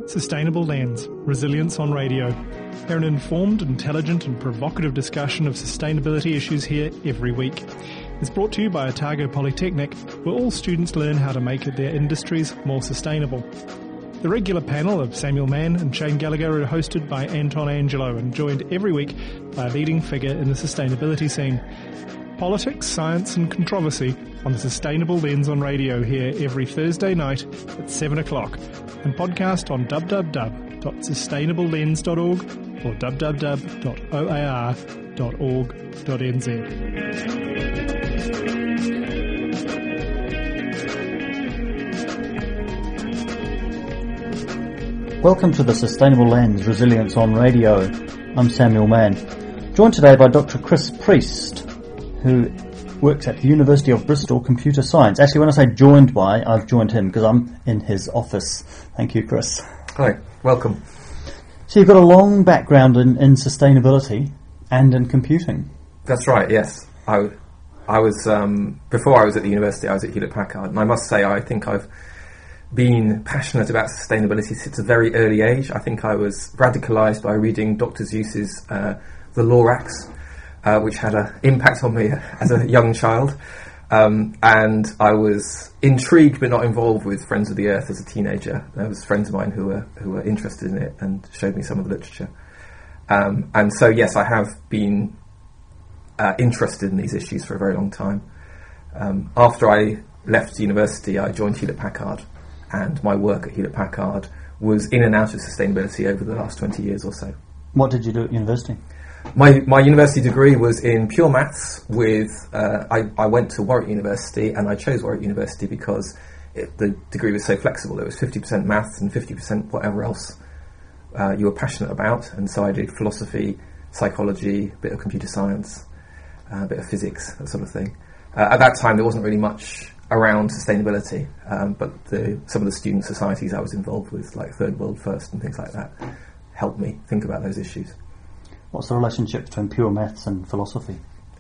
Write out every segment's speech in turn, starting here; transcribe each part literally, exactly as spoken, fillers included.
Sustainable Lens, Resilience on Radio. They're an informed, intelligent and provocative discussion of sustainability issues here every week. It's brought to you by Otago Polytechnic, where all students learn how to make their industries more sustainable. The regular panel of Samuel Mann and Shane Gallagher are hosted by Anton Angelo and joined every week by a leading figure in the sustainability scene. Politics, science and controversy on the Sustainable Lens on Radio here every Thursday night at seven o'clock and podcast on w w w dot sustainable lens dot org or w w w dot o a r dot org dot n z. Welcome to the Sustainable Lens, Resilience on Radio. I'm Samuel Mann, joined today by Doctor Chris Priest, who works at the University of Bristol Computer Science. Actually, when I say joined by, I've joined him because I'm in his office. Thank you, Chris. Hi, welcome. So you've got a long background in, in sustainability and in computing. That's right, yes. I, I was, um, before I was at the university, I was at Hewlett-Packard, and I must say I think I've been passionate about sustainability since a very early age. I think I was radicalised by reading Doctor Seuss's uh, The Lorax, Uh, which had an impact on me as a young child. Um, and I was intrigued but not involved with Friends of the Earth as a teenager. There was friends of mine who were who were interested in it and showed me some of the literature. Um, and so, yes, I have been uh, interested in these issues for a very long time. Um, after I left university, I joined Hewlett-Packard, and my work at Hewlett-Packard was in and out of sustainability over the last twenty years or so. What did you do at university? My my university degree was in pure maths. With uh, I, I went to Warwick University, and I chose Warwick University because it, the degree was so flexible. It was fifty percent maths and fifty percent whatever else uh, you were passionate about. And so I did philosophy, psychology, a bit of computer science, uh, a bit of physics, that sort of thing. Uh, at that time, there wasn't really much around sustainability, um, but the, some of the student societies I was involved with, like Third World First and things like that, helped me think about those issues. What's the relationship between pure maths and philosophy?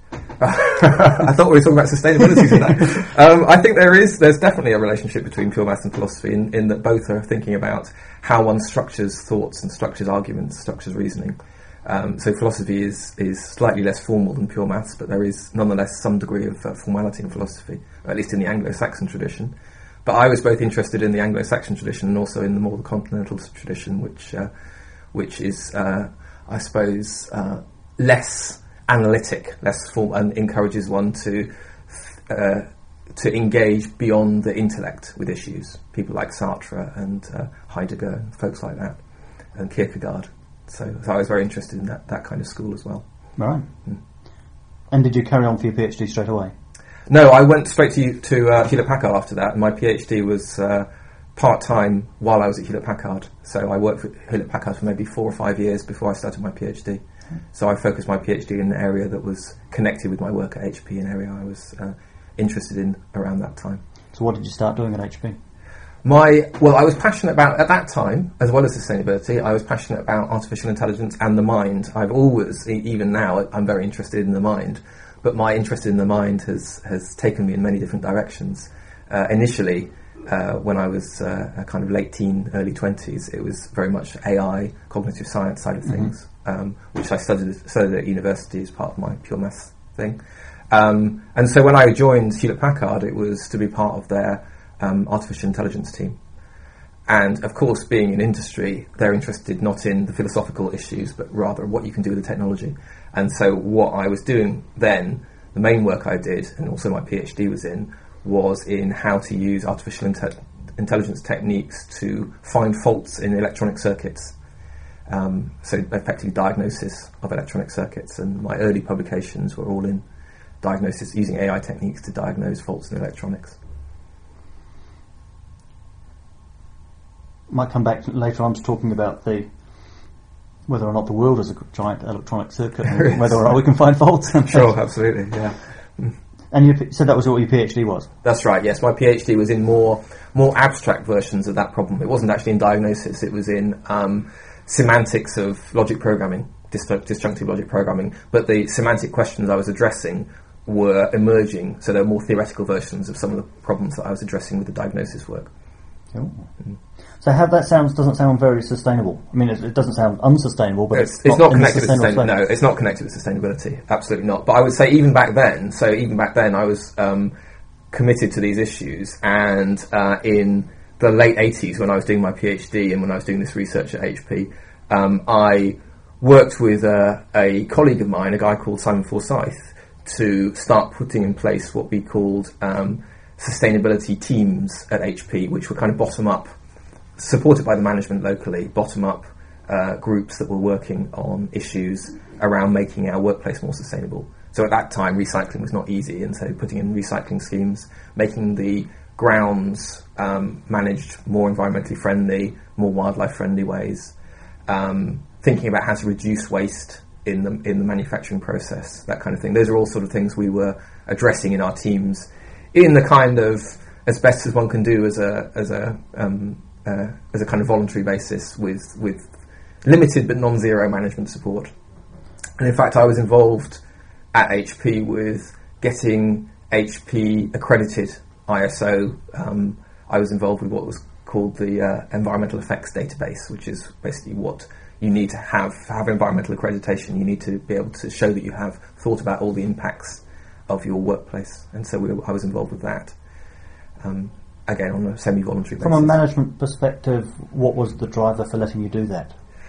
I thought we were talking about sustainability today. um, I think there is, there's definitely a relationship between pure maths and philosophy in, in that both are thinking about how one structures thoughts and structures arguments, structures reasoning. Um, so philosophy is, is slightly less formal than pure maths, but there is nonetheless some degree of uh, formality in philosophy, or at least in the Anglo-Saxon tradition. But I was both interested in the Anglo-Saxon tradition and also in the more continental tradition, which, uh, which is... Uh, I suppose, uh, less analytic, less formal, and encourages one to uh, to engage beyond the intellect with issues. People like Sartre and uh, Heidegger and folks like that, and Kierkegaard. So, so I was very interested in that, that kind of school as well. Right. Mm. And did you carry on for your PhD straight away? No, I went straight to, to uh, Hewlett-Packard after that, and my PhD was... Uh, part-time while I was at Hewlett-Packard. So I worked for Hewlett-Packard for maybe four or five years before I started my PhD. So I focused my PhD in an area that was connected with my work at H P, an area I was uh, interested in around that time. So what did you start doing at H P? My Well, I was passionate about, at that time, as well as sustainability, I was passionate about artificial intelligence and the mind. I've always, even now, I'm very interested in the mind, but my interest in the mind has, has taken me in many different directions. Uh, initially, Uh, when I was uh, a kind of late teen, early twenties, it was very much A I, cognitive science side of things, mm-hmm. um, which I studied, studied at university as part of my pure maths thing. Um, and so when I joined Hewlett-Packard, it was to be part of their um, artificial intelligence team. And of course, being in industry, they're interested not in the philosophical issues, but rather what you can do with the technology. And so what I was doing then, the main work I did, and also my PhD was in, was in how to use artificial inte- intelligence techniques to find faults in electronic circuits. Um, so effectively diagnosis of electronic circuits, and my early publications were all in diagnosis using A I techniques to diagnose faults in electronics. Might come back later on to talking about the whether or not the world is a giant electronic circuit and whether or not we can find faults. Sure, absolutely, yeah. And you said that was what your PhD was? That's right, yes. My PhD was in more more abstract versions of that problem. It wasn't actually in diagnosis, it was in um, semantics of logic programming, dis- disjunctive logic programming. But the semantic questions I was addressing were emerging, so they were more theoretical versions of some of the problems that I was addressing with the diagnosis work. Cool. Mm. So how that sounds doesn't sound very sustainable. I mean, it, it doesn't sound unsustainable, but it's, it's, it's not, not connected with sustainable. sustain- No, it's not connected with sustainability. Absolutely not. But I would say even back then. So even back then, I was um, committed to these issues, and uh, in the late eighties, when I was doing my PhD and when I was doing this research at H P, um, I worked with uh, a colleague of mine, a guy called Simon Forsyth, to start putting in place what we called um, sustainability teams at H P, which were kind of bottom up, supported by the management locally, bottom up uh, groups that were working on issues around making our workplace more sustainable. So at that time, recycling was not easy, and so putting in recycling schemes, making the grounds um, managed more environmentally friendly, more wildlife friendly ways, um, thinking about how to reduce waste in the in the manufacturing process, that kind of thing. Those are all sort of things we were addressing in our teams, in the kind of as best as one can do as a as a um, uh, as a kind of voluntary basis with with limited but non-zero management support. And in fact, I was involved at H P with getting H P accredited I S O. Um, I was involved with what was called the uh, Environmental Effects Database, which is basically what you need to have to have environmental accreditation. You need to be able to show that you have thought about all the impacts of your workplace, and so we were, I was involved with that. Um, again, on a semi-voluntary basis. From a management perspective, what was the driver for letting you do that?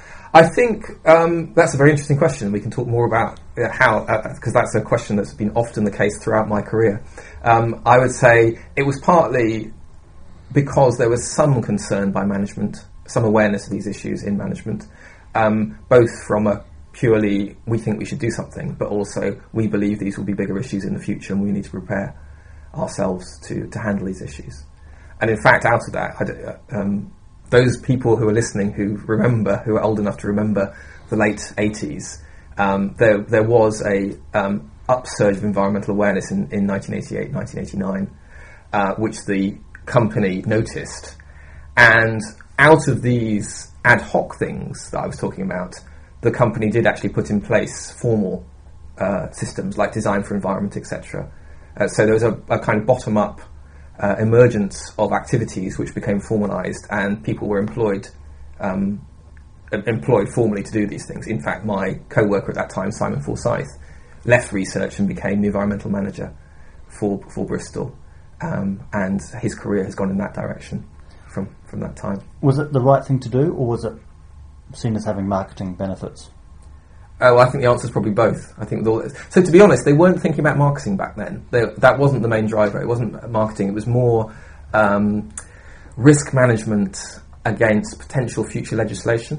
I think um, that's a very interesting question. We can talk more about uh, how, because uh, that's a question that's been often the case throughout my career. Um, I would say it was partly because there was some concern by management, some awareness of these issues in management, um, both from a purely we think we should do something, but also we believe these will be bigger issues in the future and we need to prepare ourselves to, to handle these issues. And in fact, out of that, I d- um, those people who are listening who remember, who are old enough to remember the late eighties, um, there there was a um, upsurge of environmental awareness in, in nineteen eighty-eight, nineteen eighty-nine, uh, which the company noticed. And out of these ad hoc things that I was talking about, the company did actually put in place formal uh, systems like design for environment, et cetera. Uh, so there was a, a kind of bottom-up Uh, emergence of activities which became formalised, and people were employed um, employed formally to do these things. In fact, my co-worker at that time, Simon Forsyth, left research and became the environmental manager for for Bristol, um, and his career has gone in that direction from, from that time. Was it the right thing to do, or was it seen as having marketing benefits? Oh, I think the answer is probably both. I think the, so. To be honest, they weren't thinking about marketing back then. They, that wasn't the main driver. It wasn't marketing. It was more um, risk management against potential future legislation,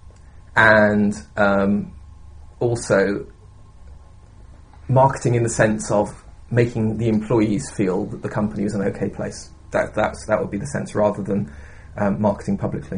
and um, also marketing in the sense of making the employees feel that the company was an okay place. That that's, that would be the sense, rather than um, marketing publicly.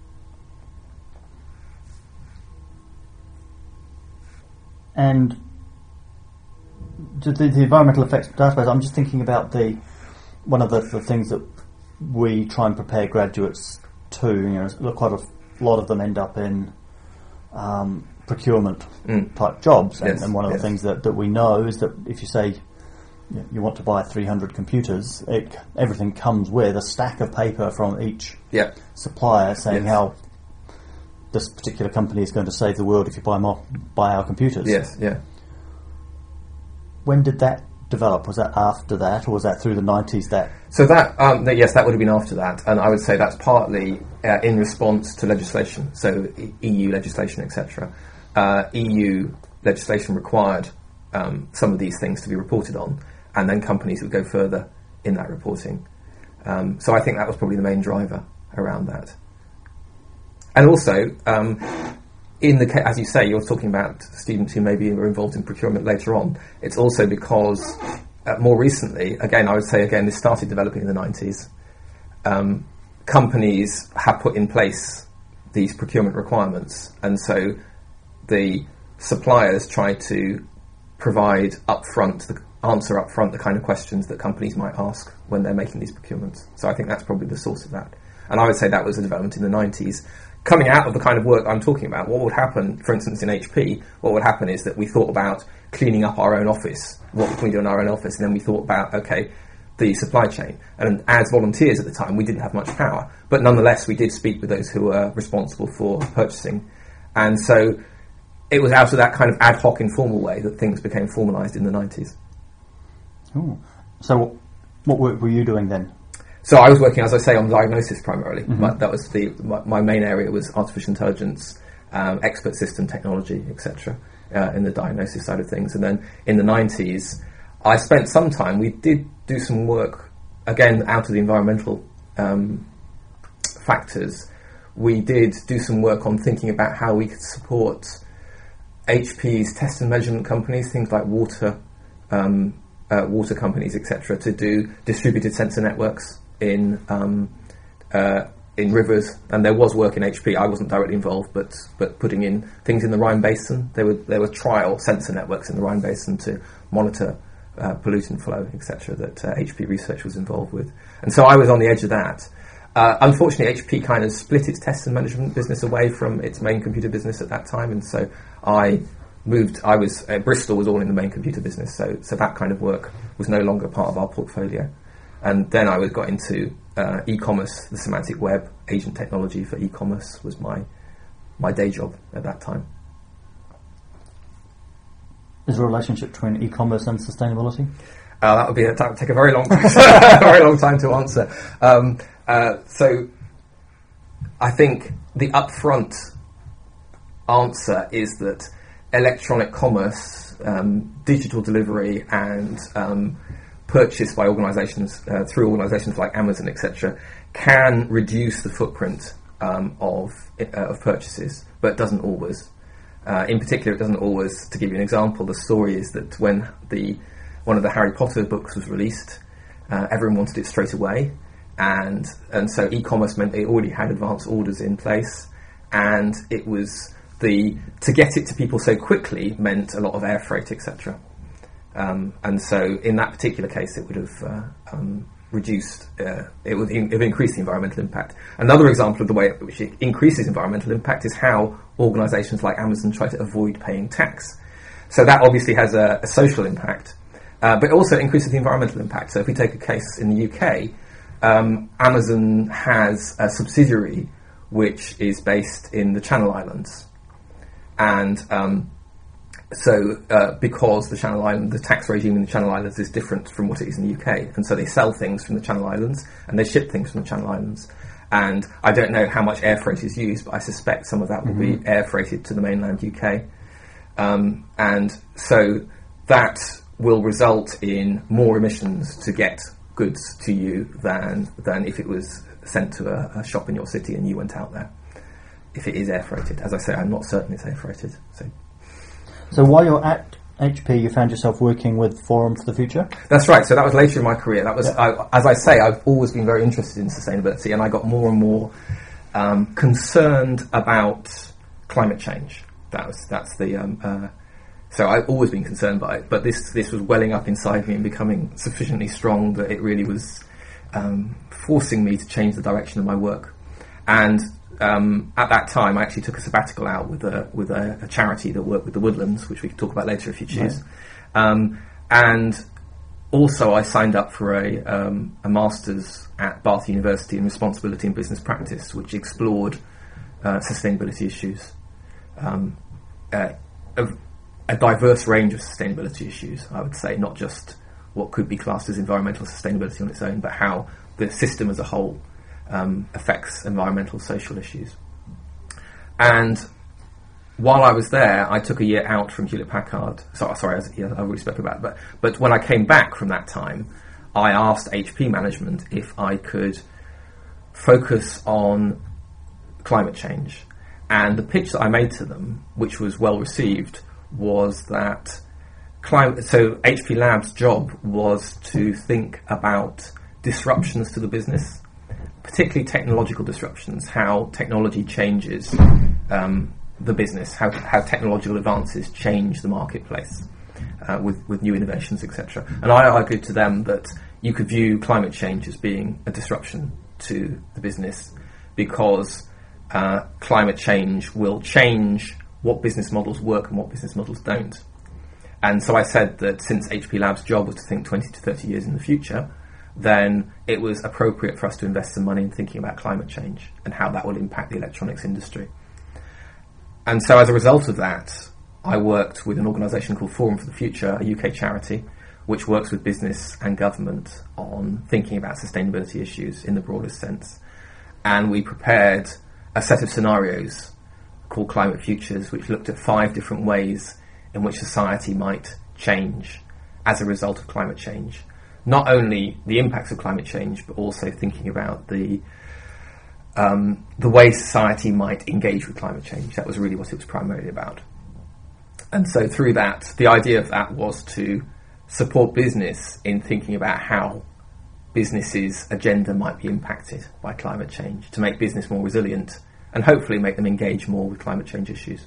And the, the environmental effects database, I'm just thinking about the one of the, the things that we try and prepare graduates to. You know, quite a lot of them end up in um, procurement mm. type jobs, and, yes, and one of yes. the things that, that we know is that if you say you, know, you want to buy three hundred computers, it, everything comes with a stack of paper from each yeah. supplier saying yes. how this particular company is going to save the world if you buy more, buy our computers. Yes, yeah. When did that develop? Was that after that, or was that through the nineties? That so that um, th- yes, that would have been after that, and I would say that's partly uh, in response to legislation, so E U legislation, et cetera. Uh, E U legislation required um, some of these things to be reported on, and then companies would go further in that reporting. Um, so I think that was probably the main driver around that. And also, um, in the ca- as you say, you're talking about students who maybe were involved in procurement later on. It's also because uh, more recently, again, I would say again, this started developing in the nineties. Um, companies have put in place these procurement requirements, and so the suppliers try to provide upfront, the answer upfront, the kind of questions that companies might ask when they're making these procurements. So I think that's probably the source of that. And I would say that was a development in the nineties. Coming out of the kind of work I'm talking about, what would happen, for instance, in H P, what would happen is that we thought about cleaning up our own office. What can we do in our own office? And then we thought about, okay, the supply chain. And as volunteers at the time, we didn't have much power. But nonetheless, we did speak with those who were responsible for purchasing. And so it was out of that kind of ad hoc, informal way that things became formalised in the nineties. Ooh. So what work were you doing then? So I was working, as I say, on diagnosis primarily. Mm-hmm. My, that was the my, my main area was artificial intelligence, um, expert system technology, et cetera, uh, in the diagnosis side of things. And then in the nineties, I spent some time, we did do some work, again, out of the environmental um, factors. We did do some work on thinking about how we could support H P's test and measurement companies, things like water, um, uh, water companies, et cetera, to do distributed sensor networks in um, uh, in rivers. And there was work in H P. I wasn't directly involved, but but putting in things in the Rhine Basin. There were there were trial sensor networks in the Rhine Basin to monitor uh, pollutant flow, et cetera, that uh, H P research was involved with. And so I was on the edge of that. Uh, unfortunately, H P kind of split its test and management business away from its main computer business at that time, and so I moved. I was uh, Bristol was all in the main computer business, so so that kind of work was no longer part of our portfolio. And then I was got into uh, e-commerce, the semantic web, agent technology for e-commerce was my my day job at that time. Is there a relationship between e-commerce and sustainability? Uh, that would be a, that would take a very long time, a very long time to answer. Um, uh, so, I think the upfront answer is that electronic commerce, um, digital delivery, and um, purchase by organisations uh, through organisations like Amazon, et cetera, can reduce the footprint um, of uh, of purchases, but doesn't always. Uh, in particular, it doesn't always. To give you an example, the story is that when the one of the Harry Potter books was released, uh, everyone wanted it straight away, and and so e-commerce meant they already had advance orders in place, and it was the to get it to people so quickly meant a lot of air freight, et cetera. Um, and so in that particular case, it would have uh, um, reduced, uh, it would, in, it would increase the environmental impact. Another example of the way in which it increases environmental impact is how organisations like Amazon try to avoid paying tax. So that obviously has a, a social impact, uh, but it also increases the environmental impact. So if we take a case in the U K, um, Amazon has a subsidiary which is based in the Channel Islands. And um, so uh, because the Channel Island, the tax regime in the Channel Islands is different from what it is in the U K, and so they sell things from the Channel Islands and they ship things from the Channel Islands. And I don't know how much air freight is used, but I suspect some of that will mm-hmm. be air freighted to the mainland U K. Um, and so that will result in more emissions to get goods to you than than if it was sent to a, a shop in your city and you went out there. If it is air freighted, as I say, I'm not certain it's air freighted. So. So while you're at H P, you found yourself working with Forum for the Future? That's right. So that was later in my career. That was, yeah. I, as I say, I've always been very interested in sustainability, and I got more and more um, concerned about climate change. That was that's the. Um, uh, so I've always been concerned by it, but this this was welling up inside me and becoming sufficiently strong that it really was um, forcing me to change the direction of my work. And Um, at that time, I actually took a sabbatical out with a with a, a charity that worked with the woodlands, which we can talk about later if you choose. Right. Um, and also, I signed up for a um, a master's at Bath University in responsibility and business practice, which explored uh, sustainability issues, um, uh, a, a diverse range of sustainability issues. I would say not just what could be classed as environmental sustainability on its own, but how the system as a whole Um, affects environmental, social issues. And while I was there, I took a year out from Hewlett Packard. So, sorry, I, yeah, I already spoke about it. But, but when I came back from that time, I asked H P management if I could focus on climate change. And the pitch that I made to them, which was well received, was that climate. So H P Labs' job was to think about disruptions to the business, particularly technological disruptions, how technology changes um, the business, how how technological advances change the marketplace uh, with, with new innovations, et cetera. And I argued to them that you could view climate change as being a disruption to the business because uh, climate change will change what business models work and what business models don't. And so I said that since H P Labs' job was to think twenty to thirty years in the future, then it was appropriate for us to invest some money in thinking about climate change and how that would impact the electronics industry. And so as a result of that, I worked with an organisation called Forum for the Future, a U K charity, which works with business and government on thinking about sustainability issues in the broadest sense. And we prepared a set of scenarios called Climate Futures, which looked at five different ways in which society might change as a result of climate change. Not only the impacts of climate change, but also thinking about the um, the way society might engage with climate change. That was really what it was primarily about. And so through that, the idea of that was to support business in thinking about how businesses' agenda might be impacted by climate change, to make business more resilient and hopefully make them engage more with climate change issues.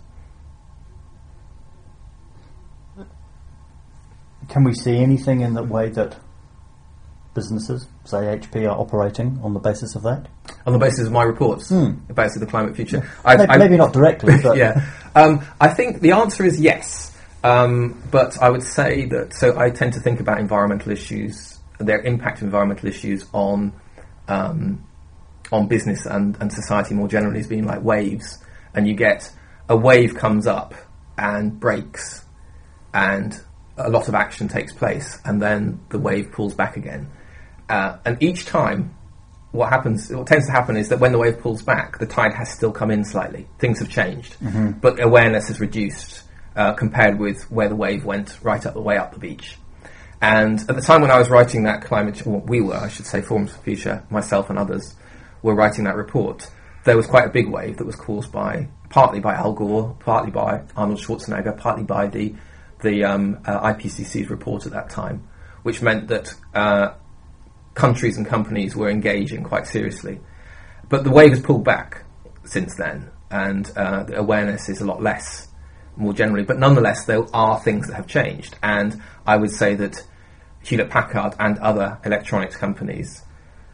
Can we see anything in the way that businesses, say H P, are operating on the basis of that? On the basis of my reports, Hmm. the basis of the Climate Future. I, maybe, I, maybe not directly, but... yeah. Um, I think the answer is yes. Um, but I would say that, so I tend to think about environmental issues, their impact of environmental issues on um, on business and, and society more generally as being like waves. And you get, a wave comes up and breaks, and a lot of action takes place, and then the wave pulls back again. Uh, and each time, what happens, what tends to happen is that when the wave pulls back, the tide has still come in slightly. Things have changed, mm-hmm. but awareness has reduced uh, compared with where the wave went right up the way up the beach. And at the time when I was writing that climate, well, we were, I should say, Forum for the Future, myself and others were writing that report, there was quite a big wave that was caused by, partly by Al Gore, partly by Arnold Schwarzenegger, partly by the the um, uh, I P C C's report at that time, which meant that uh, countries and companies were engaging quite seriously. But the wave has pulled back since then, and uh, the awareness is a lot less, more generally. But nonetheless, there are things that have changed, and I would say that Hewlett-Packard and other electronics companies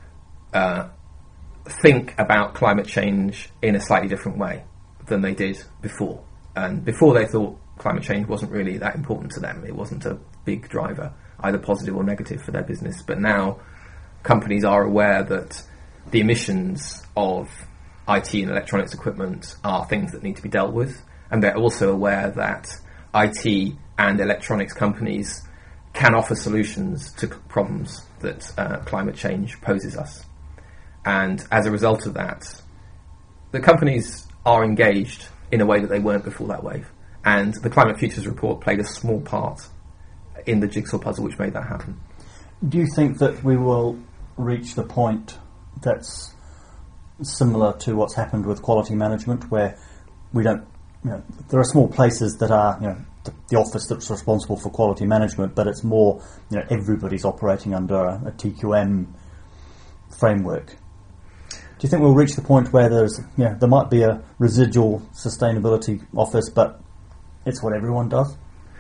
uh, think about climate change in a slightly different way than they did before. And before, they thought climate change wasn't really that important to them. It wasn't a big driver, either positive or negative, for their business. But now companies are aware that the emissions of I T and electronics equipment are things that need to be dealt with, and they're also aware that I T and electronics companies can offer solutions to problems that uh, climate change poses us. And as a result of that, the companies are engaged in a way that they weren't before that wave. And the Climate Futures report played a small part in the jigsaw puzzle which made that happen. Do you think that we will reach the point that's similar to what's happened with quality management, where we don't, you know, there are small places that are, you know, the, the office that's responsible for quality management, but it's more, you know, everybody's operating under a, a T Q M framework. Do you think we'll reach the point where there's, you know, there might be a residual sustainability office, but it's what everyone does?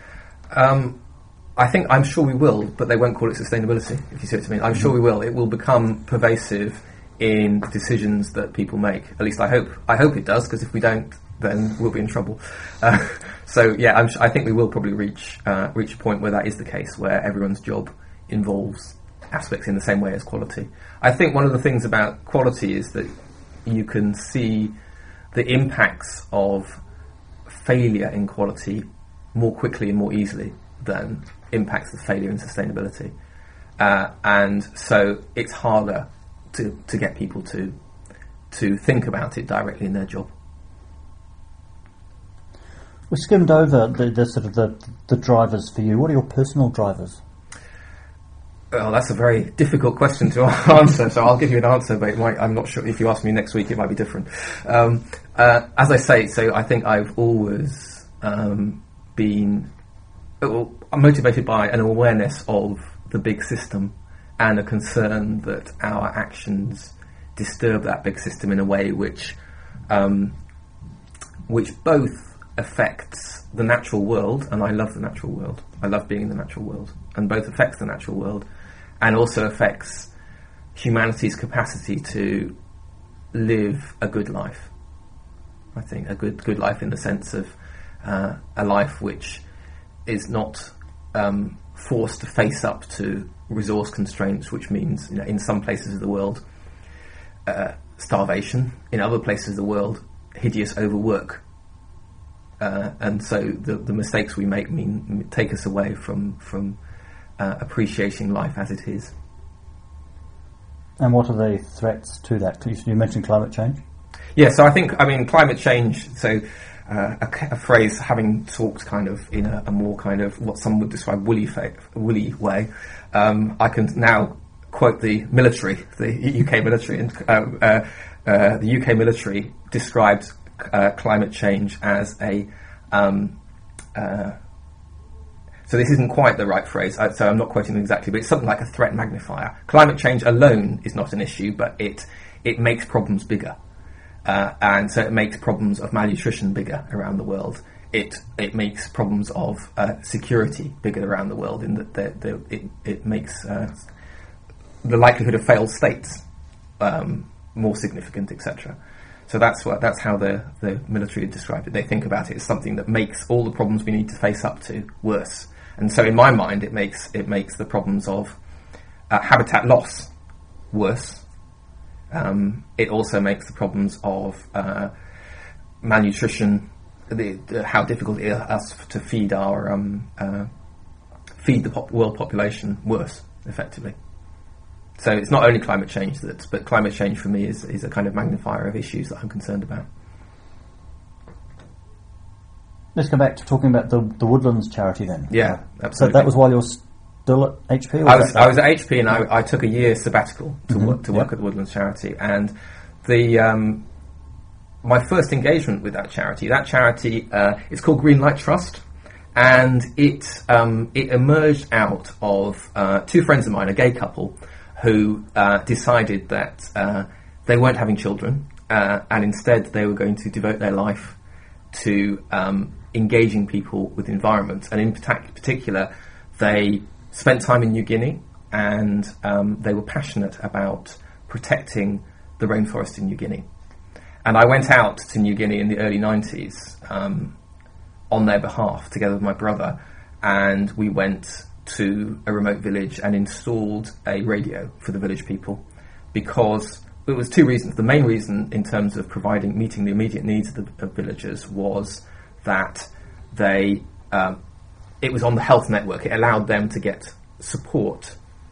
Um, I think, I'm sure we will, but they won't call it sustainability, if you see what I mean. I'm mm-hmm. sure we will. It will become pervasive in the decisions that people make. At least I hope. I hope it does, because if we don't, then we'll be in trouble. Uh, so yeah, I'm, I think we will probably reach uh, reach a point where that is the case, where everyone's job involves aspects in the same way as quality. I think one of the things about quality is that you can see the impacts of failure in quality more quickly and more easily than impacts of failure in sustainability. Uh, and so it's harder to, to get people to to think about it directly in their job. We skimmed over the, the sort of the, the drivers for you. What are your personal drivers? Well, that's a very difficult question to answer, so I'll give you an answer, but it might, I'm not sure, if you ask me next week, it might be different. Um, uh, as I say, so I think I've always um, been well, motivated by an awareness of the big system and a concern that our actions disturb that big system in a way which um, which both affects the natural world, and I love the natural world, I love being in the natural world, and both affects the natural world and also affects humanity's capacity to live a good life. I think a good good life in the sense of uh, a life which is not um, forced to face up to resource constraints, which means, you know, in some places of the world, uh, starvation. In other places of the world, hideous overwork. Uh, and so the, the mistakes we make mean take us away from from uh, appreciating life as it is. And what are the threats to that? You mentioned climate change. Yeah, so I think, I mean, climate change, so uh, a, a phrase having talked kind of in a, a more kind of what some would describe woolly, fa- woolly way, um, I can now quote the military, the U K military, and uh, uh, uh, the U K military described uh, climate change as a, um, uh, so this isn't quite the right phrase, so I'm not quoting it exactly, but it's something like a threat magnifier. Climate change alone is not an issue, but it it makes problems bigger. Uh, and so it makes problems of malnutrition bigger around the world. It it makes problems of uh, security bigger around the world, in that the, the, it, it makes uh, the likelihood of failed states um, more significant, et cetera. So that's what that's how the, the military described it. They think about it as something that makes all the problems we need to face up to worse. And so in my mind, it makes it makes the problems of uh, habitat loss worse. Um, it also makes the problems of uh, malnutrition, the, the, how difficult it is us to feed our um, uh, feed the pop- world population worse, effectively. So it's not only climate change that, but climate change for me is, is a kind of magnifier of issues that I'm concerned about. Let's go back to talking about the, the Woodlands charity then. Yeah, absolutely. So that was while you're still at H P? Or I was I was at H P, and I, I took a year sabbatical to mm-hmm. work to work yep. at the Woodlands charity, and the um, my first engagement with that charity. That charity uh, is called Greenlight Trust, and it um, it emerged out of uh, two friends of mine, a gay couple, who uh, decided that uh, they weren't having children, uh, and instead they were going to devote their life to um, engaging people with the environment. And in particular, they spent time in New Guinea, and um, they were passionate about protecting the rainforest in New Guinea. And I went out to New Guinea in the early nineties um, on their behalf, together with my brother, and we went to a remote village and installed a radio for the village people, because it was two reasons. The main reason, in terms of providing, meeting the immediate needs of the of villagers, was that they, um, it was on the health network. It allowed them to get support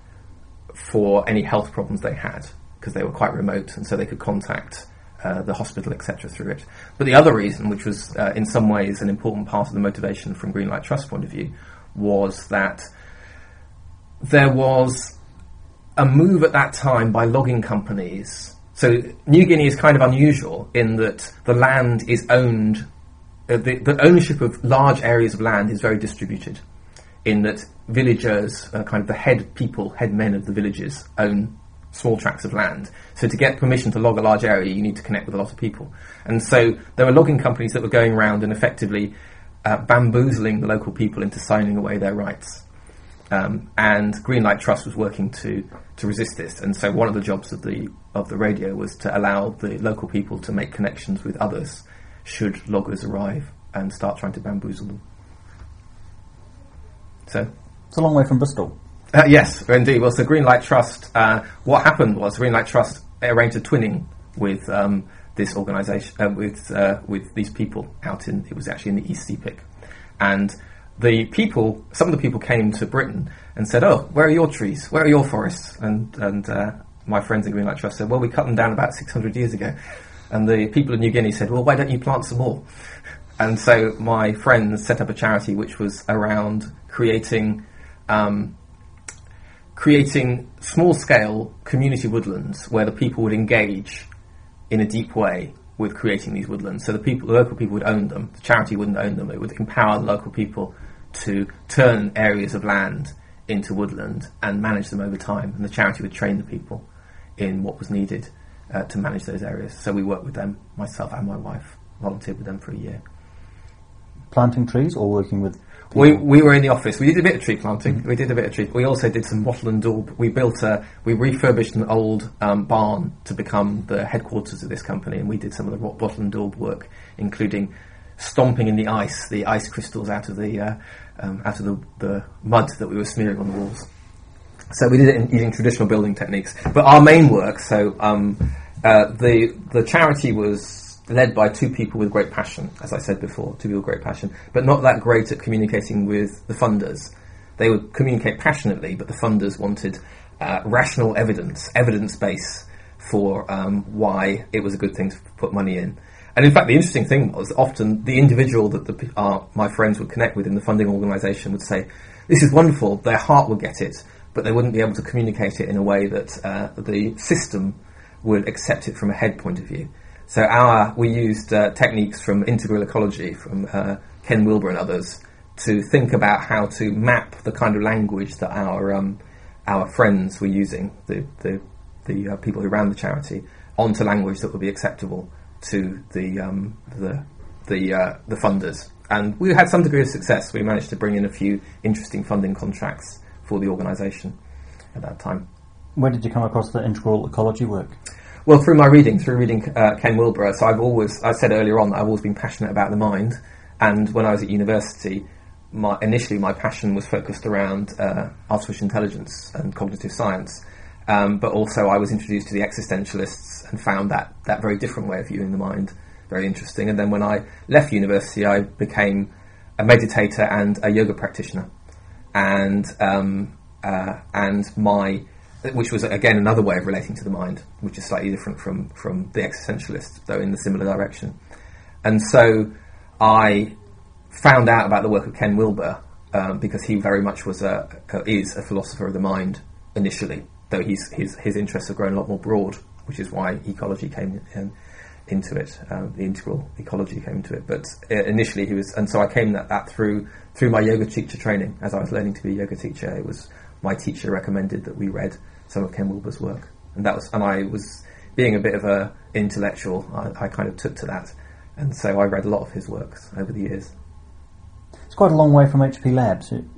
for any health problems they had, because they were quite remote, and so they could contact uh, the hospital, et cetera, through it. But the other reason, which was uh, in some ways an important part of the motivation from Greenlight Trust's point of view, was that there was a move at that time by logging companies. So New Guinea is kind of unusual in that the land is owned, uh, the, the ownership of large areas of land is very distributed, in that villagers, uh, kind of the head people, head men of the villages, own small tracts of land. So to get permission to log a large area, you need to connect with a lot of people. And so there were logging companies that were going around and effectively uh, bamboozling the local people into signing away their rights. Um, and Greenlight Trust was working to, to resist this, and so one of the jobs of the of the radio was to allow the local people to make connections with others should loggers arrive and start trying to bamboozle them. So it's a long way from Bristol. Uh, yes, indeed. Well, so Greenlight Trust, uh, what happened was Greenlight Trust arranged a twinning with um, this organisation, uh, with uh, with these people out in, it was actually in the East Sepik, and the people, some of the people came to Britain and said, "Oh, where are your trees? Where are your forests?" And and uh, my friends in Greenlight Trust said, "Well, we cut them down about six hundred years ago." And the people of New Guinea said, "Well, why don't you plant some more?" And so my friends set up a charity which was around creating um, creating small-scale community woodlands where the people would engage in a deep way with creating these woodlands. So the people, the local people would own them. The charity wouldn't own them. It would empower the local people to turn areas of land into woodland and manage them over time. And the charity would train the people in what was needed uh, to manage those areas. So we worked with them, myself and my wife, volunteered with them for a year. Planting trees or working with people? We we were in the office. We did a bit of tree planting. Mm-hmm. We did a bit of tree. We also did some wattle and daub. We built a, we refurbished an old um, barn to become the headquarters of this company, and we did some of the wattle and daub work, including stomping in the ice, the ice crystals out of the uh, um, out of the, the mud that we were smearing on the walls. So we did it in, using traditional building techniques. But our main work, so um, uh, the the charity was led by two people with great passion, as I said before, two people with great passion, but not that great at communicating with the funders. They would communicate passionately, but the funders wanted uh, rational evidence, evidence base for um, why it was a good thing to put money in. And in fact, the interesting thing was often the individual that the, our, my friends would connect with in the funding organisation would say, this is wonderful, their heart would get it, but they wouldn't be able to communicate it in a way that uh, the system would accept it from a head point of view. So our we used uh, techniques from integral ecology, from uh, Ken Wilber and others, to think about how to map the kind of language that our um, our friends were using, the the, the uh, people who ran the charity, onto language that would be acceptable to the um, the the, uh, the funders. And we had some degree of success. We managed to bring in a few interesting funding contracts for the organisation at that time. Where did you come across the integral ecology work? Well, through my reading, through reading uh, Ken Wilber. So I've always, I said earlier on, that I've always been passionate about the mind. And when I was at university, my, initially my passion was focused around uh, artificial intelligence and cognitive science. Um, but also I was introduced to the existentialists and found that, that very different way of viewing the mind very interesting. And then when I left university, I became a meditator and a yoga practitioner. And um, uh, and my... which was, again, another way of relating to the mind, which is slightly different from, from the existentialists, though in the similar direction. And so I found out about the work of Ken Wilber um, because he very much was a, is a philosopher of the mind initially, though he's, his, his interests have grown a lot more broad, which is why ecology came in, into it, um, the integral ecology came into it. But uh, initially he was, and so I came at that through, through my yoga teacher training. As I was learning to be a yoga teacher, it was my teacher recommended that we read some of Ken Wilber's work, and that was, and I was being a bit of a intellectual. I, I kind of took to that, and so I read a lot of his works over the years. It's quite a long way from H P Labs. It...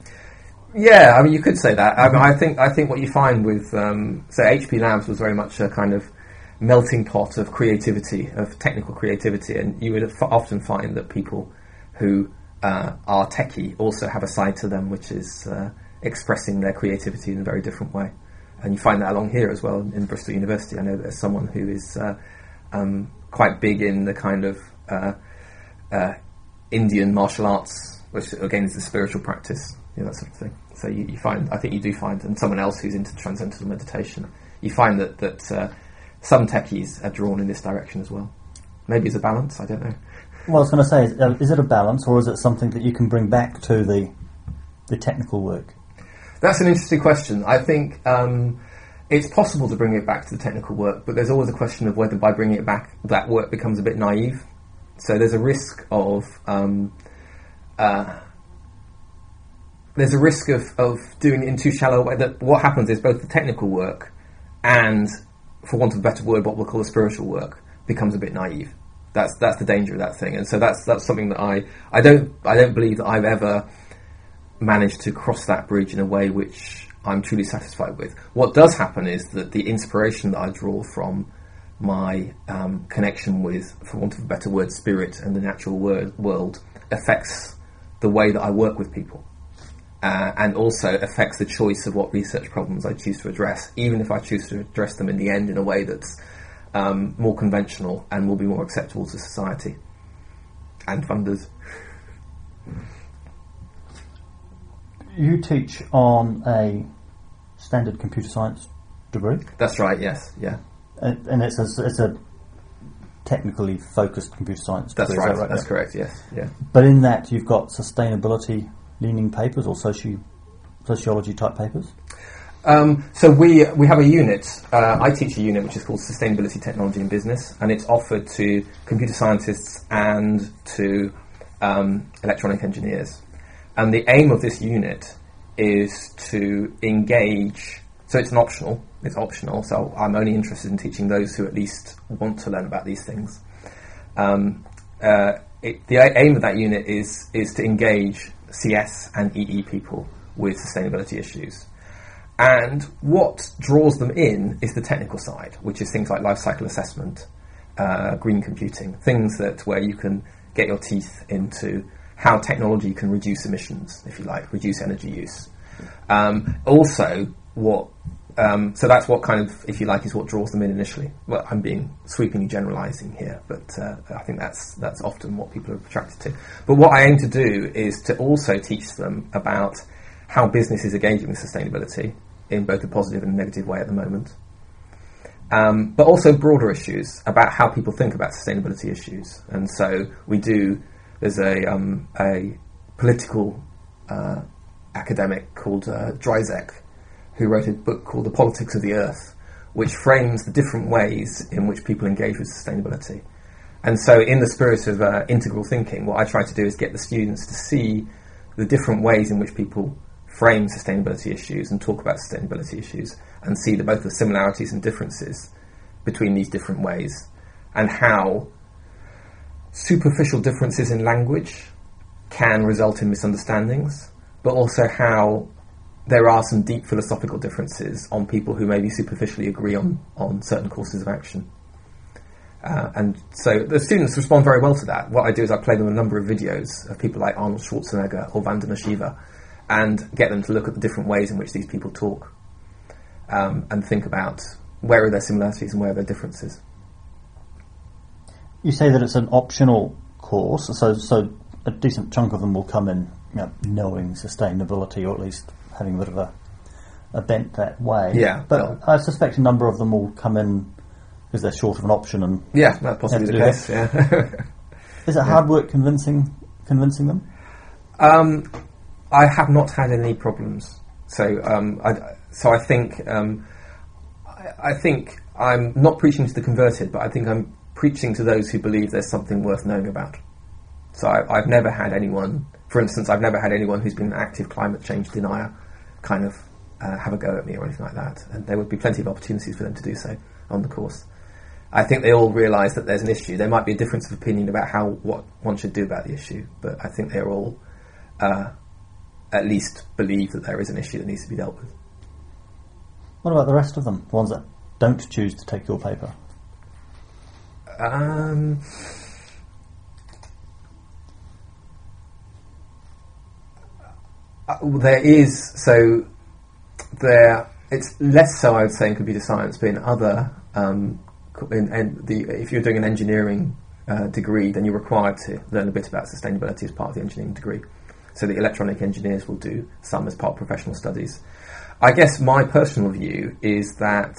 Yeah, I mean, you could say that. I, mean, I think I think what you find with um, so H P Labs was very much a kind of melting pot of creativity, of technical creativity, and you would f- often find that people who uh, are techie also have a side to them, which is uh, expressing their creativity in a very different way. And you find that along here as well in Bristol University. I know there's someone who is uh, um, quite big in the kind of uh, uh, Indian martial arts, which again is a spiritual practice, you know, that sort of thing. So you, you find, I think you do find, and someone else who's into transcendental meditation, you find that, that uh, some techies are drawn in this direction as well. Maybe it's a balance, I don't know. Well, I was going to say, is, uh, is it a balance, or is it something that you can bring back to the the technical work? That's an interesting question. I think um, it's possible to bring it back to the technical work, but there's always a question of whether by bringing it back, that work becomes a bit naive. So there's a risk of um, uh, there's a risk of, of doing it in too shallow a way. That what happens is both the technical work and, for want of a better word, what we'll call the spiritual work becomes a bit naive. That's that's the danger of that thing, and so that's that's something that I I don't I don't believe that I've ever managed to cross that bridge in a way which I'm truly satisfied with. What does happen is that the inspiration that I draw from my um, connection with, for want of a better word, spirit and the natural word, world affects the way that I work with people, uh, and also affects the choice of what research problems I choose to address, even if I choose to address them in the end in a way that's um, more conventional and will be more acceptable to society and funders. You teach on a standard computer science degree? That's right, yes, yeah. And, and it's, a, it's a technically focused computer science degree. That's right, that right? that's yeah. correct, yes, yeah. But in that you've got sustainability leaning papers or soci- sociology type papers? Um, so we we have a unit, uh, I teach a unit which is called Sustainability, Technology and Business, and it's offered to computer scientists and to um, electronic engineers. And the aim of this unit is to engage, so it's an optional, it's optional, so I'm only interested in teaching those who at least want to learn about these things. Um, uh, it, the aim of that unit is is to engage C S and E E people with sustainability issues. And what draws them in is the technical side, which is things like life cycle assessment, uh, green computing, things that where you can get your teeth into how technology can reduce emissions, if you like, reduce energy use. Um, also, what um, so that's what kind of, if you like, is what draws them in initially. Well, I'm being sweepingly generalising here, but uh, I think that's that's often what people are attracted to. But what I aim to do is to also teach them about how business is engaging with sustainability in both a positive and negative way at the moment. Um, but also broader issues about how people think about sustainability issues. And so we do, there's a, um, a political uh, academic called uh, Dryzek, who wrote a book called The Politics of the Earth, which frames the different ways in which people engage with sustainability. And so in the spirit of uh, integral thinking, what I try to do is get the students to see the different ways in which people frame sustainability issues and talk about sustainability issues, and see the, both the similarities and differences between these different ways, and how superficial differences in language can result in misunderstandings, but also how there are some deep philosophical differences on people who maybe superficially agree on, on certain courses of action. Uh, and so the students respond very well to that. What I do is I play them a number of videos of people like Arnold Schwarzenegger or Vandana Shiva, and get them to look at the different ways in which these people talk, um, and think about where are their similarities and where are their differences. You say that it's an optional course, so so a decent chunk of them will come in, you know, knowing sustainability, or at least having a bit of a, a bent that way. Yeah. But well, I suspect a number of them will come in because they're short of an option. And yeah, that's possibly the case. Yeah. Is it yeah. hard work convincing convincing them? Um, I have not had any problems. So um, I, so I think um, I, I think I'm not preaching to the converted, but I think I'm preaching to those who believe there's something worth knowing about. So I, I've never had anyone, for instance, I've never had anyone who's been an active climate change denier kind of uh, have a go at me or anything like that. And there would be plenty of opportunities for them to do so on the course. I think they all realise that there's an issue. There might be a difference of opinion about how what one should do about the issue, but I think they're all uh, at least believe that there is an issue that needs to be dealt with. What about the rest of them, the ones that don't choose to take your paper? Um... Uh, there is, so there, it's less so I would say in computer science, but in other, um, in, in the, if you're doing an engineering uh, degree, then you're required to learn a bit about sustainability as part of the engineering degree. So the electronic engineers will do some as part of professional studies. I guess my personal view is that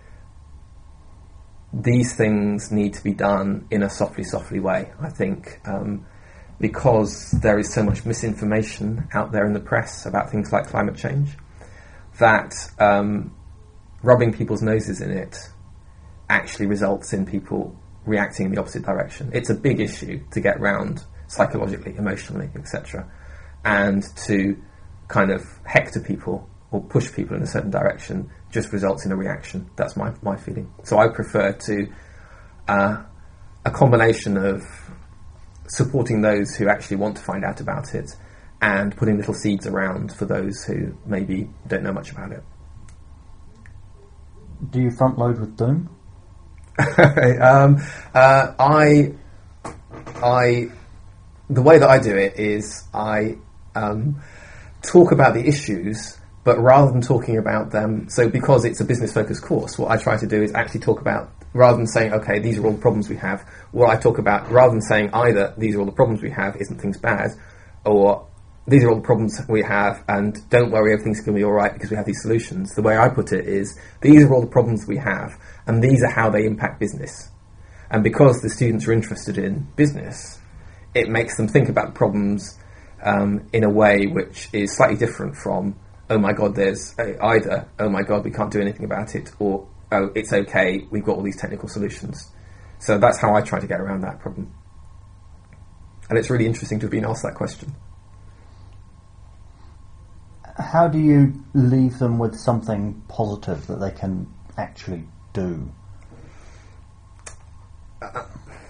these things need to be done in a softly, softly way, I think. Um, because there is so much misinformation out there in the press about things like climate change, that um, rubbing people's noses in it actually results in people reacting in the opposite direction. It's a big issue to get round psychologically, emotionally, et cetera, and to kind of hector people or push people in a certain direction just results in a reaction. That's my, my feeling. So I prefer to uh, a combination of supporting those who actually want to find out about it and putting little seeds around for those who maybe don't know much about it. Do you front load with doom? um, uh, I, I, the way that I do it is I um, talk about the issues, but rather than talking about them, so because it's a business-focused course, what I try to do is actually talk about, rather than saying, okay, these are all the problems we have, what I talk about, rather than saying either these are all the problems we have, isn't things bad, or these are all the problems we have, and don't worry, everything's going to be all right because we have these solutions. The way I put it is, these are all the problems we have, and these are how they impact business. And because the students are interested in business, it makes them think about problems um, in a way which is slightly different from, oh my God, there's either, oh my God, we can't do anything about it, or, oh, it's okay, we've got all these technical solutions. So that's how I try to get around that problem. And it's really interesting to have been asked that question. How do you leave them with something positive that they can actually do? Uh,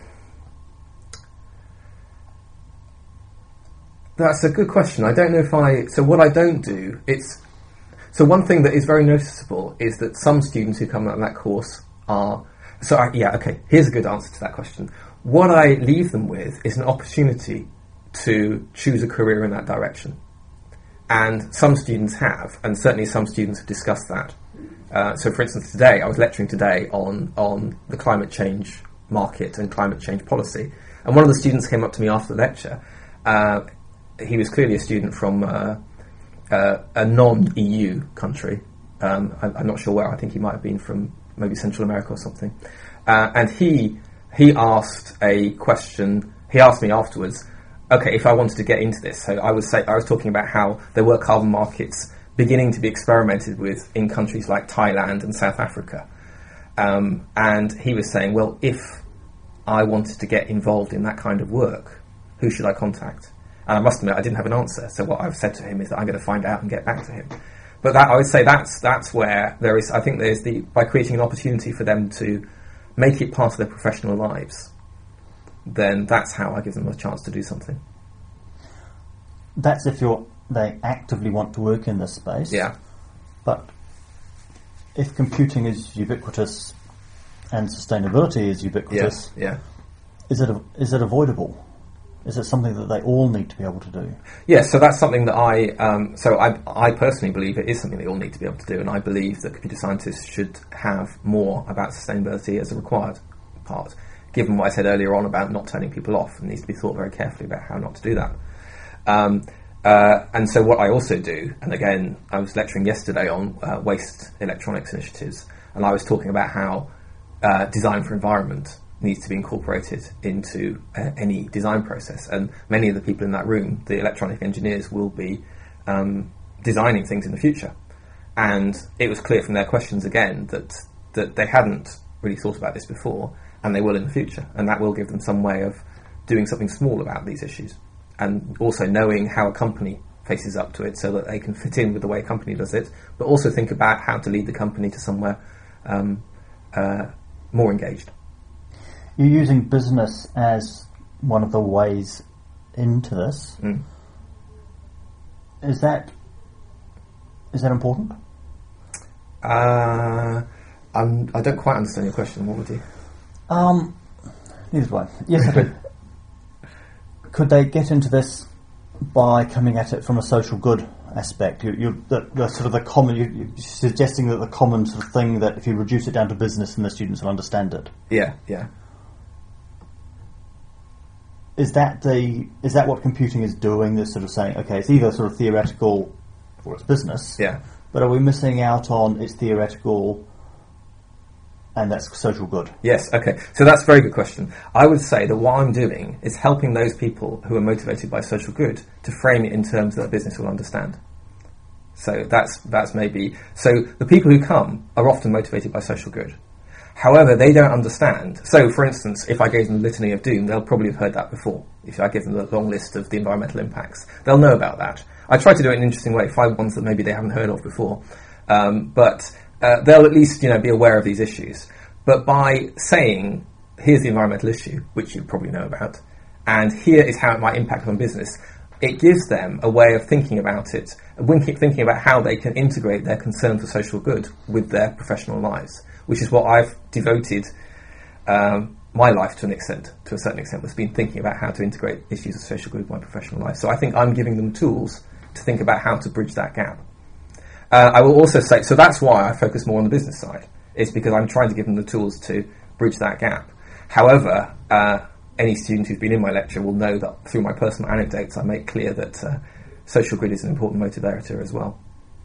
that's a good question. I don't know if I... So what I don't do, it's... So one thing that is very noticeable is that some students who come out of that course are So, I, yeah, okay, here's a good answer to that question. What I leave them with is an opportunity to choose a career in that direction. And some students have, and certainly some students have discussed that. Uh, so, for instance, today, I was lecturing today on, on the climate change market and climate change policy. And one of the students came up to me after the lecture. Uh, he was clearly a student from uh, uh, a non-E U country. Um, I, I'm not sure where. I think he might have been from maybe Central America or something. Uh, and he he asked a question. He asked me afterwards, okay, if I wanted to get into this. So I was say, I was talking about how there were carbon markets beginning to be experimented with in countries like Thailand and South Africa. Um, and he was saying, well, if I wanted to get involved in that kind of work, who should I contact? And I must admit, I didn't have an answer. So what I've said to him is that I'm going to find out and get back to him. But that, I would say that's that's where there is, I think there's the, by creating an opportunity for them to make it part of their professional lives, then that's how I give them a chance to do something. That's if you're, they actively want to work in this space. Yeah. But if computing is ubiquitous and sustainability is ubiquitous, yeah, yeah. is it is it avoidable? Is it something that they all need to be able to do? Yes, so that's something that I, um, so I, I personally believe it is something they all need to be able to do, and I believe that computer scientists should have more about sustainability as a required part, given what I said earlier on about not turning people off. It needs to be thought very carefully about how not to do that. Um, uh, and so what I also do, and again, I was lecturing yesterday on uh, waste electronics initiatives, and I was talking about how uh, design for environment needs to be incorporated into uh, any design process. And many of the people in that room, the electronic engineers, will be um, designing things in the future. And it was clear from their questions again that that they hadn't really thought about this before, and they will in the future. And that will give them some way of doing something small about these issues. And also knowing how a company faces up to it so that they can fit in with the way a company does it, but also think about how to lead the company to somewhere um, uh, more engaged. You're using business as one of the ways into this. Mm. Is that is that important? Uh, I'm, I don't quite understand your question. What would you? Um, here's one. Yes, I do. Could they get into this by coming at it from a social good aspect? You, you, the, the sort of the common. You, you're suggesting that the common sort of thing that if you reduce it down to business, then the students will understand it. Yeah, yeah. Is that the is that what computing is doing? This sort of saying, okay, it's either sort of theoretical or it's business. Yeah. But are we missing out on it's theoretical and that's social good? Yes. Okay. So that's a very good question. I would say that what I'm doing is helping those people who are motivated by social good to frame it in terms that a business will understand. So that's that's maybe so the people who come are often motivated by social good. However, they don't understand. So, for instance, if I gave them the Litany of Doom, they'll probably have heard that before. If I give them the long list of the environmental impacts, they'll know about that. I try to do it in an interesting way, find ones that maybe they haven't heard of before. Um, but uh, they'll at least, you know, be aware of these issues. But by saying, here's the environmental issue, which you probably know about, and here is how it might impact on business, it gives them a way of thinking about it, thinking about how they can integrate their concern for social good with their professional lives, which is what I've devoted um, my life to an extent, to a certain extent, was been thinking about how to integrate issues of social good with my professional life. So I think I'm giving them tools to think about how to bridge that gap. Uh, I will also say, so that's why I focus more on the business side, is because I'm trying to give them the tools to bridge that gap. However, uh, any student who's been in my lecture will know that through my personal anecdotes I make clear that uh, social good is an important motivator as well.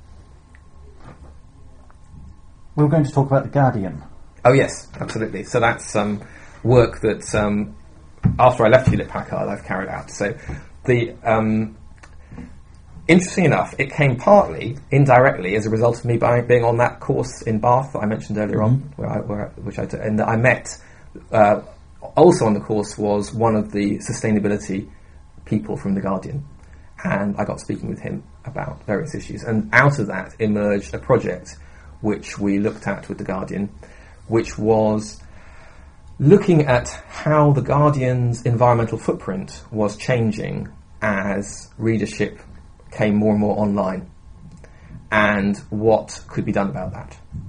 We were going to talk about The Guardian. Oh yes, absolutely. So that's um, work that um, after I left Hewlett Packard I've carried out. So the um, interesting enough, it came partly indirectly as a result of me by being on that course in Bath that I mentioned earlier mm-hmm. on, where I, where, which I and I met. Uh, also on the course was one of the sustainability people from The Guardian, and I got speaking with him about various issues. And out of that emerged a project which we looked at with The Guardian, which was looking at how The Guardian's environmental footprint was changing as readership came more and more online, and what could be done about that.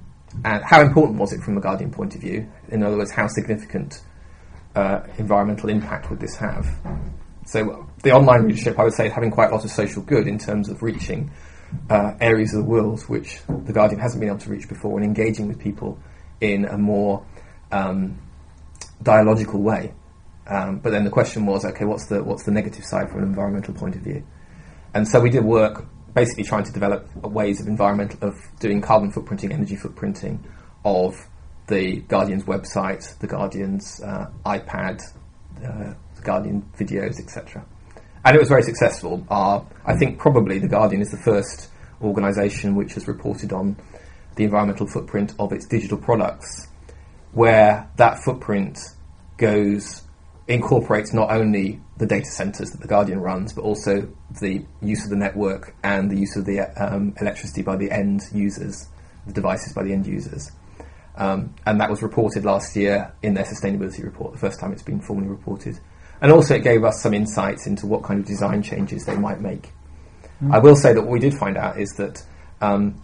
and how important was it from the Guardian point of view? In other words, how significant uh, environmental impact would this have? So the online readership, I would say, is having quite a lot of social good in terms of reaching uh, areas of the world which the Guardian hasn't been able to reach before, and engaging with people in a more um, dialogical way. Um, but then the question was, okay, what's the what's the negative side from an environmental point of view? And so we did work basically trying to develop ways of environmental of doing carbon footprinting, energy footprinting of the Guardian's website, the Guardian's uh, iPad, uh, the Guardian videos, et cetera. And it was very successful. Uh, I think probably the Guardian is the first organisation which has reported on the environmental footprint of its digital products, where that footprint goes incorporates not only the data centres that the Guardian runs, but also the use of the network and the use of the um, electricity by the end users, the devices by the end users. Um, and that was reported last year in their sustainability report, the first time it's been formally reported. And also it gave us some insights into what kind of design changes they might make. Mm. I will say that what we did find out is that um,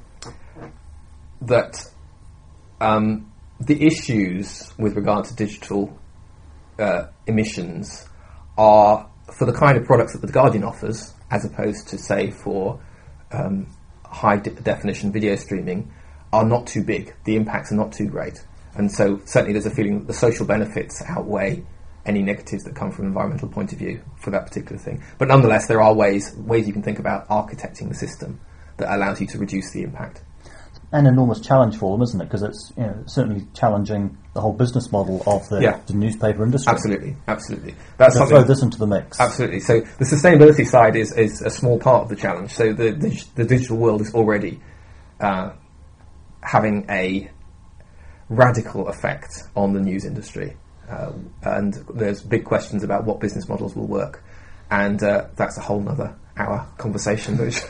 that um, the issues with regard to digital Uh, emissions are for the kind of products that the Guardian offers, as opposed to, say, for um, high de- definition video streaming, are not too big. The impacts are not too great. And so certainly there's a feeling that the social benefits outweigh any negatives that come from an environmental point of view for that particular thing. But nonetheless, there are ways ways you can think about architecting the system that allows you to reduce the impact. An enormous challenge for them, isn't it? Because it's, you know, certainly challenging the whole business model of the, yeah. the newspaper industry. Absolutely, absolutely. That's so throw this into the mix. Absolutely. So the sustainability side is, is a small part of the challenge. So the the, the digital world is already uh, having a radical effect on the news industry, uh, and there's big questions about what business models will work, and uh, that's a whole other hour conversation, which.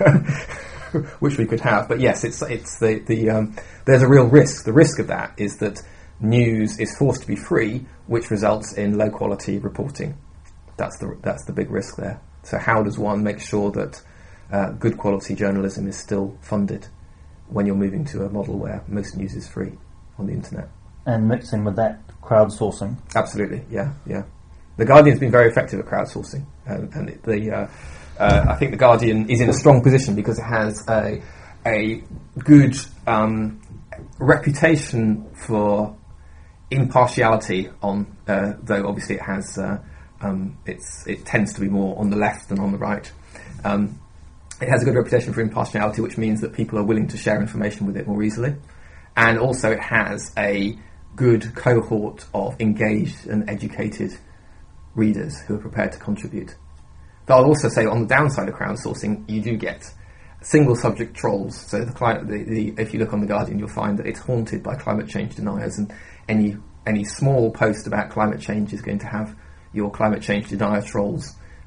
which we could have, but yes, it's it's the the um, there's a real risk. The risk of that is that news is forced to be free, which results in low quality reporting. That's the that's the big risk there. So how does one make sure that uh, good quality journalism is still funded when you're moving to a model where most news is free on the internet? And mixing with that crowdsourcing. Absolutely, yeah, yeah. The Guardian's been very effective at crowdsourcing, um, and it, the. Uh, Uh, I think the Guardian is in a strong position because it has a a good um, reputation for impartiality. On uh, though obviously it has uh, um, it's it tends to be more on the left than on the right. Um, it has a good reputation for impartiality, which means that people are willing to share information with it more easily, and also it has a good cohort of engaged and educated readers who are prepared to contribute. But I'll also say on the downside of crowdsourcing, you do get single subject trolls. So the, cli- the, the if you look on the Guardian, you'll find that it's haunted by climate change deniers, and any any small post about climate change is going to have your climate change denier trolls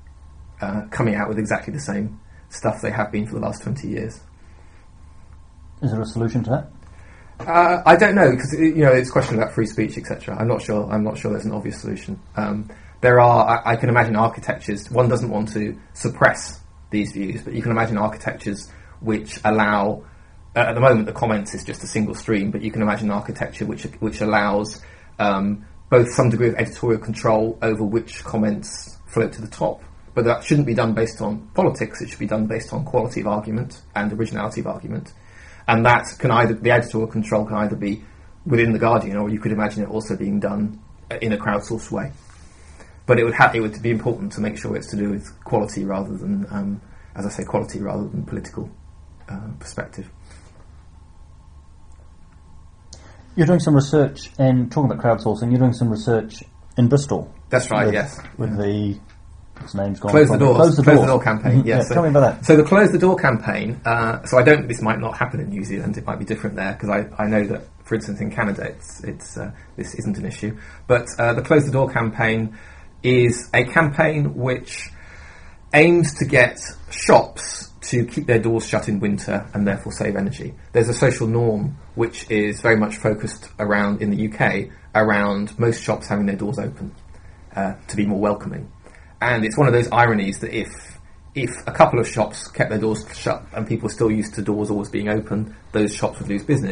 uh, coming out with exactly the same stuff they have been for the last twenty years. Is there a solution to that? Uh, I don't know, because you know it's a question about free speech, et cetera. I'm not sure. I'm not sure there's an obvious solution. Um, There are, I, I can imagine architectures, one doesn't want to suppress these views, but you can imagine architectures which allow, uh, at the moment the comments is just a single stream, but you can imagine architecture which which allows um, both some degree of editorial control over which comments float to the top, but that shouldn't be done based on politics, it should be done based on quality of argument and originality of argument. And that can either, the editorial control can either be within the Guardian, or you could imagine it also being done in a crowdsourced way. But it would ha- it would be important to make sure it's to do with quality rather than, um, as I say, quality rather than political uh, perspective. You're doing some research, and talking about crowdsourcing, you're doing some research in Bristol. That's right, with, yes. With yeah. the, what's the name's gone? Close the Door. Close the Close Door. the Door campaign, yes. Yeah, so, tell me about that. So the Close the Door campaign, uh, so I don't, this might not happen in New Zealand, it might be different there, because I, I know that, for instance, in Canada, it's, it's uh, this isn't an issue. But uh, the Close the Door campaign is a campaign which aims to get shops to keep their doors shut in winter and therefore save energy. There's a social norm which is very much focused around, in the U K, around most shops having their doors open uh, to be more welcoming. And it's one of those ironies that if if a couple of shops kept their doors shut and people were still used to doors always being open, those shops would lose business.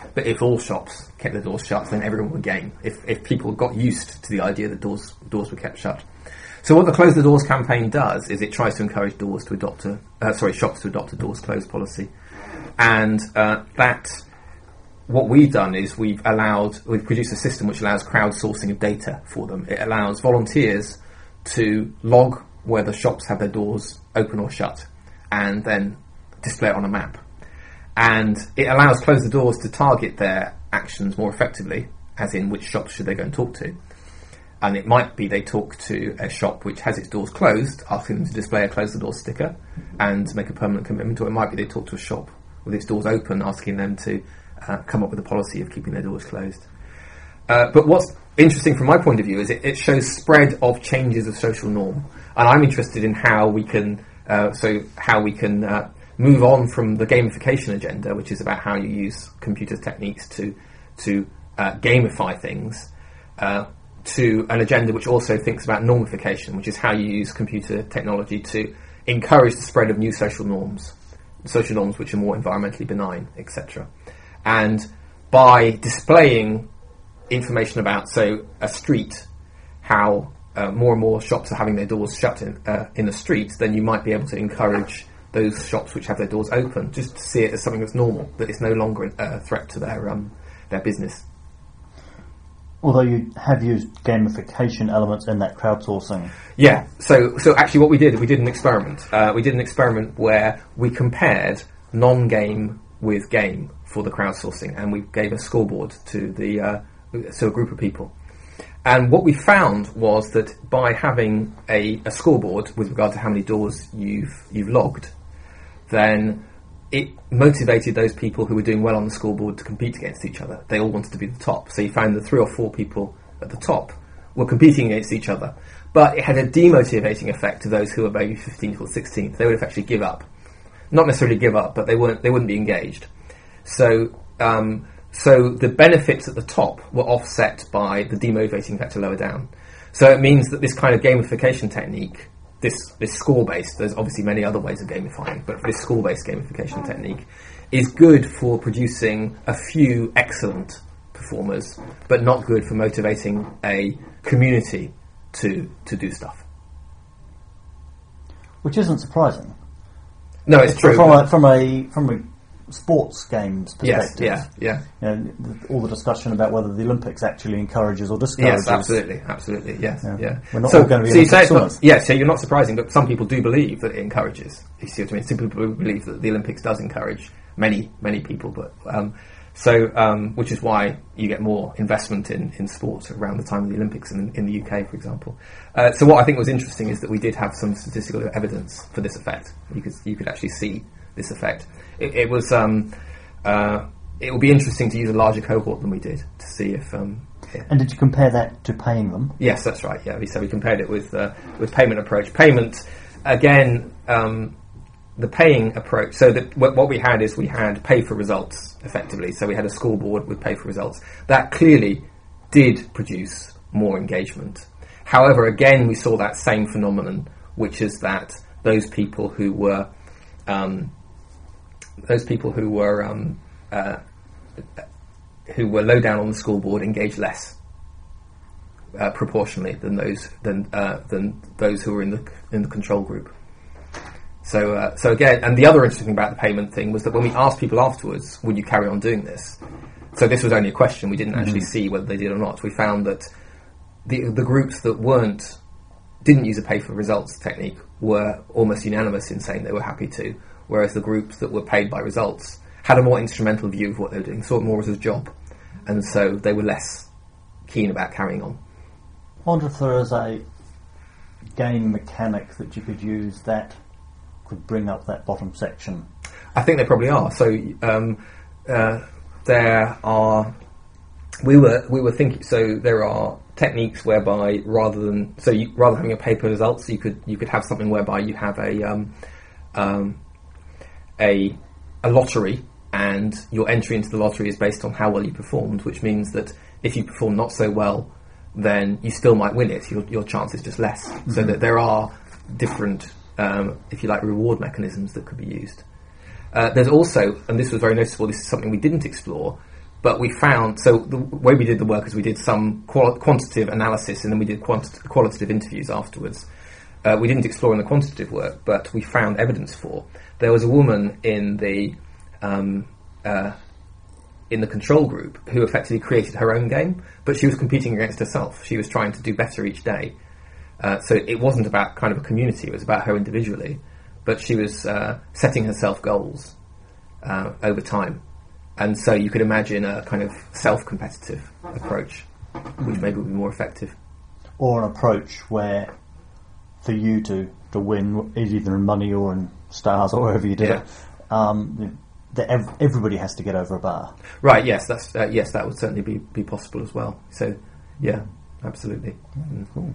But if all shops kept their doors shut, then everyone would game. If if people got used to the idea that doors doors were kept shut. So what the Close the Doors campaign does is it tries to encourage doors to adopt a uh, sorry shops to adopt a doors closed policy, and uh, that what we've done is we've allowed we've produced a system which allows crowdsourcing of data for them. It allows volunteers to log whether shops have their doors open or shut, and then display it on a map. And it allows Close the Doors to target their actions more effectively, as in which shops should they go and talk to. And it might be they talk to a shop which has its doors closed, asking them to display a Close the Door sticker and make a permanent commitment, or it might be they talk to a shop with its doors open, asking them to uh, come up with a policy of keeping their doors closed. Uh, but what's interesting from my point of view is it, it shows spread of changes of social norm, and I'm interested in how we can uh, so how we can uh, move on from the gamification agenda, which is about how you use computer techniques to to uh, gamify things, uh, to an agenda which also thinks about normification, which is how you use computer technology to encourage the spread of new social norms, social norms which are more environmentally benign, et cetera. And by displaying information about, so, a street, how uh, more and more shops are having their doors shut in, uh, in the street, then you might be able to encourage those shops which have their doors open, just to see it as something that's normal, that it's no longer a threat to their um, their business. Although you have used gamification elements in that crowdsourcing. Yeah, so so actually what we did, we did an experiment. Uh, we did an experiment where we compared non-game with game for the crowdsourcing, and we gave a scoreboard to the uh, to a group of people. And what we found was that by having a, a scoreboard with regard to how many doors you've you've logged, then it motivated those people who were doing well on the scoreboard to compete against each other. They all wanted to be the top. So you found the three or four people at the top were competing against each other. But it had a demotivating effect to those who were maybe fifteenth or sixteenth. They would have actually give up. Not necessarily give up, but they weren't. They wouldn't be engaged. So, um, so the benefits at the top were offset by the demotivating factor lower down. So it means that this kind of gamification technique, this this score-based, there's obviously many other ways of gamifying, but this score-based gamification technique is good for producing a few excellent performers, but not good for motivating a community to to do stuff. Which isn't surprising. No, it's true. From a, from a from a sports games perspective. Yes, yeah, yeah. You know, all the discussion about whether the Olympics actually encourages or discourages. Yes, absolutely, absolutely, yes, yeah. yeah. We're not so, all going to be so you say it's not, yeah, so you're not surprising, but some people do believe that it encourages. You see what I mean? Some people believe that the Olympics does encourage many, many people, but um, so um, which is why you get more investment in, in sport around the time of the Olympics in, in the U K, for example. Uh, so what I think was interesting is that we did have some statistical evidence for this effect. You could you could actually see this effect. It, it was um, uh, it will be interesting to use a larger cohort than we did to see if. Um, yeah. And did you compare that to paying them? Yes, that's right. Yeah, so we compared it with uh, with payment approach. Payment again. Um, The paying approach, so that what we had is we had pay for results, effectively. So we had a scoreboard with pay for results. That clearly did produce more engagement. However, again, we saw that same phenomenon, which is that those people who were, um, those people who were, um, uh, who were low down on the scoreboard engaged less, uh, proportionally than those than uh, than those who were in the in the control group. So, uh, so again, and the other interesting thing about the payment thing was that when we asked people afterwards, would you carry on doing this? So this was only a question. We didn't mm-hmm. actually see whether they did or not. We found that the the groups that weren't, didn't use a pay for results technique were almost unanimous in saying they were happy to, whereas the groups that were paid by results had a more instrumental view of what they were doing, saw it more as a job, and so they were less keen about carrying on. I wonder if there is a game mechanic that you could use that could bring up that bottom section. I think they probably are. So um, uh, there are. We were we were thinking. So there are techniques whereby rather than so you, rather than having a paper results, you could you could have something whereby you have a um, um, a a lottery, and your entry into the lottery is based on how well you performed, which means that if you perform not so well, then you still might win it. Your your chance is just less. Mm-hmm. So that there are different. Um, if you like, reward mechanisms that could be used. Uh, there's also, and this was very noticeable, this is something we didn't explore, but we found, so the way we did the work is we did some qual- quantitative analysis and then we did quanti- qualitative interviews afterwards. Uh, we didn't explore in the quantitative work, but we found evidence for. There was a woman in the um, uh, in the control group who effectively created her own game, but she was competing against herself. She was trying to do better each day. Uh, so it wasn't about kind of a community, it was about her individually, but she was uh, setting herself goals uh, over time. And so you could imagine a kind of self-competitive approach, which maybe would be more effective. Or an approach where for you to, to win, either in money or in stars or wherever you did yeah. it, um, that ev- everybody has to get over a bar. Right, yes, that's uh, yes, that would certainly be, be possible as well. So, yeah, absolutely. Yeah, cool.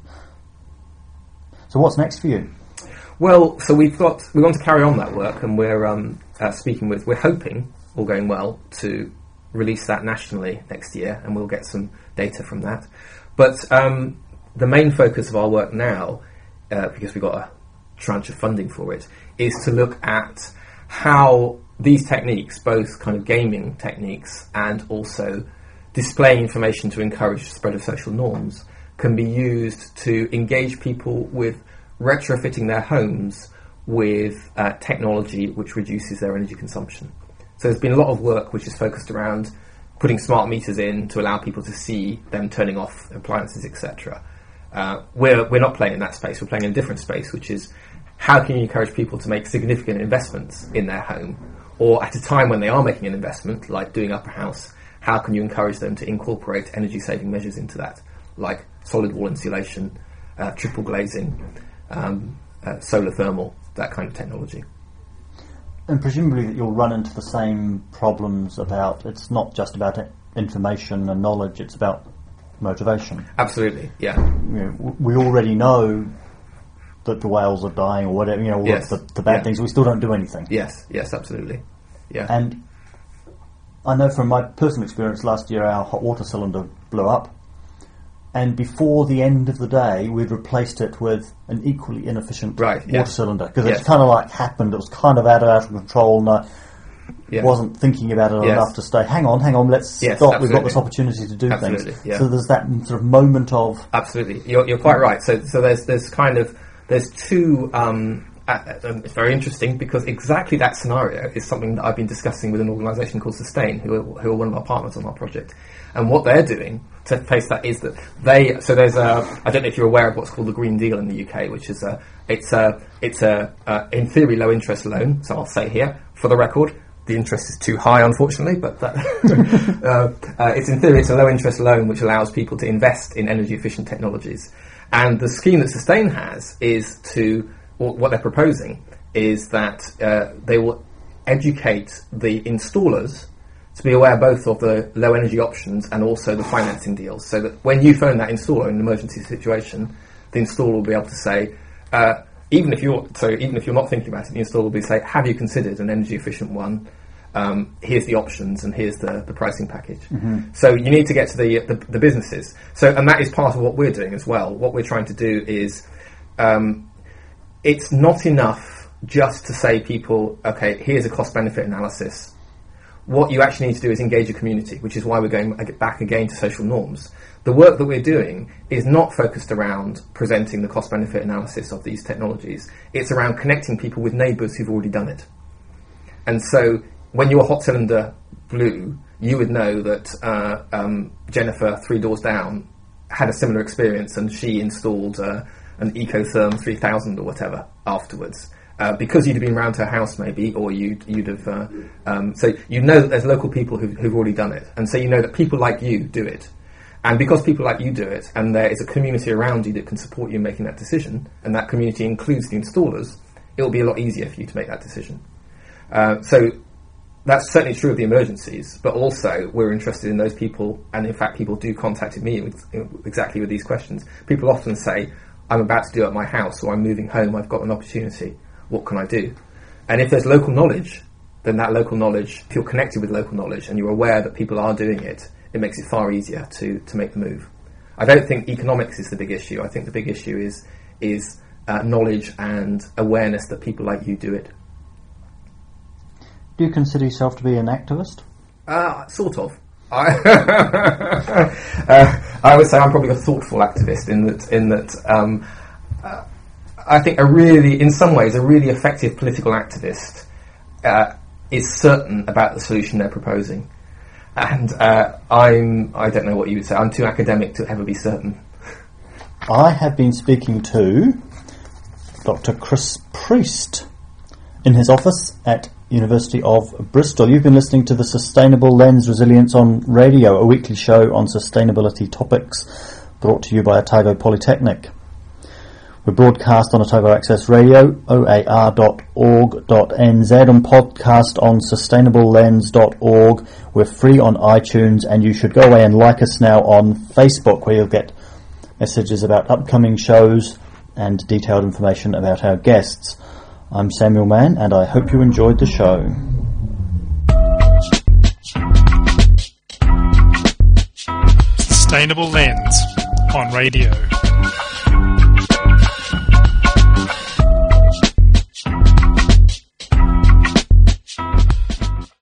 So what's next for you? Well, so we've got, we want to carry on that work, and we're um, uh, speaking with, we're hoping, all going well, to release that nationally next year, and we'll get some data from that. But um, the main focus of our work now, uh, because we've got a tranche of funding for it, is to look at how these techniques, both kind of gaming techniques and also displaying information to encourage the spread of social norms, can be used to engage people with retrofitting their homes with uh, technology which reduces their energy consumption. So there's been a lot of work which is focused around putting smart meters in to allow people to see them turning off appliances, et cetera. Uh, we're we're not playing in that space. We're playing in a different space, which is how can you encourage people to make significant investments in their home, or at a time when they are making an investment, like doing up a house, how can you encourage them to incorporate energy-saving measures into that, like solid wall insulation, uh, triple glazing, um, uh, solar thermal, that kind of technology. And presumably that you'll run into the same problems about, it's not just about information and knowledge, it's about motivation. Absolutely, yeah. You know, we already know that the whales are dying or whatever, you know, all yes. the, the bad yeah. things, we still don't do anything. Yes, yes, absolutely. Yeah. And I know from my personal experience last year our hot water cylinder blew up, and before the end of the day we'd replaced it with an equally inefficient right, water yeah. cylinder, because yes. it's kind of like happened, it was kind of out of, out of control, and I yeah. wasn't thinking about it yes. enough to stay, hang on, hang on, let's yes, stop, absolutely. we've got this opportunity to do absolutely, things. Yeah. So there's that sort of moment of... Absolutely, you're, you're quite right. So so there's there's kind of, there's two... Um, Uh, um, it's very interesting because exactly that scenario is something that I've been discussing with an organisation called Sustain, who are, who are one of our partners on our project. And what they're doing to face that is that they, so there's a, I don't know if you're aware of what's called the Green Deal in the U K, which is a, it's a, it's a, uh, in theory, low interest loan. So I'll say here, for the record, the interest is too high, unfortunately, but that, uh, uh, it's in theory, it's a low interest loan which allows people to invest in energy efficient technologies. And the scheme that Sustain has is to, what they're proposing is that uh, they will educate the installers to be aware both of the low energy options and also the financing deals, so that when you phone that installer in an emergency situation, the installer will be able to say, uh, even if you're so even if you're not thinking about it, the installer will be say, have you considered an energy efficient one? Um, here's the options and here's the, the pricing package. Mm-hmm. So you need to get to the, the the businesses. So and that is part of what we're doing as well. What we're trying to do is um, it's not enough just to say people, okay, here's a cost-benefit analysis. What you actually need to do is engage a community, which is why we're going back again to social norms. The work that we're doing is not focused around presenting the cost-benefit analysis of these technologies. It's around connecting people with neighbours who've already done it. And so when your hot cylinder blew, you would know that uh, um, Jennifer, three doors down, had a similar experience, and she installed uh, an Ecotherm three thousand or whatever afterwards, uh, because you'd have been round her house maybe, or you'd you'd have. Uh, um, so you know that there's local people who've, who've already done it, and so you know that people like you do it, and because people like you do it, and there is a community around you that can support you in making that decision, and that community includes the installers, it will be a lot easier for you to make that decision. Uh, so. That's certainly true of the emergencies, but also we're interested in those people, and in fact people do contact me with, exactly with these questions. People often say, I'm about to do it at my house, or I'm moving home, I've got an opportunity, what can I do? And if there's local knowledge, then that local knowledge, if you're connected with local knowledge and you're aware that people are doing it, it makes it far easier to, to make the move. I don't think economics is the big issue. I think the big issue is, is uh, knowledge and awareness that people like you do it. Do you consider yourself to be an activist? Uh, sort of. I, uh, I would say I'm probably a thoughtful activist in that, in that um, uh, I think a really, in some ways, a really effective political activist uh, is certain about the solution they're proposing. And uh, I'm, I don't know what you would say, I'm too academic to ever be certain. I have been speaking to Doctor Chris Priest in his office at University of Bristol. You've been listening to the Sustainable Lens Resilience on Radio, a weekly show on sustainability topics brought to you by Otago Polytechnic. We're broadcast on Otago Access Radio, o a r dot org dot n z, and podcast on sustainable lens dot org. We're free on iTunes, and you should go away and like us now on Facebook, where you'll get messages about upcoming shows and detailed information about our guests. I'm Samuel Mann, and I hope you enjoyed the show. Sustainable Lens on Radio.